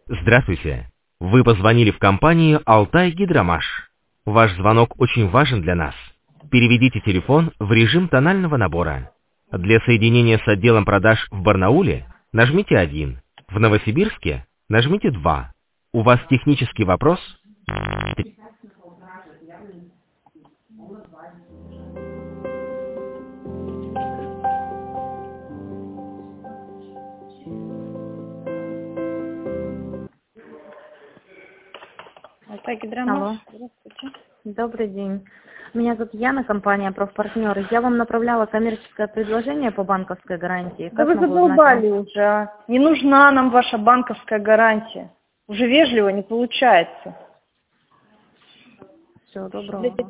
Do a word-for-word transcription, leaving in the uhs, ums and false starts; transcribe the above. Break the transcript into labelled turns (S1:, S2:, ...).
S1: Здравствуйте. Вы позвонили в компанию «Алтай Гидромаш». Ваш звонок очень важен для нас. Переведите телефон в режим тонального набора. Для соединения с отделом продаж в Барнауле нажмите один. В Новосибирске нажмите два. У вас технический вопрос?
S2: Алтай Гидромаш.
S3: Алло.
S2: Здравствуйте.
S3: Добрый день. Меня зовут Яна, компания «Профпартнеры». Я вам направляла коммерческое предложение по банковской гарантии.
S2: Да
S3: Как
S2: вы
S3: могу
S2: задолбали
S3: узнать?
S2: уже. а. Не нужна нам ваша банковская гарантия. Уже вежливо не получается.
S3: Всего доброго.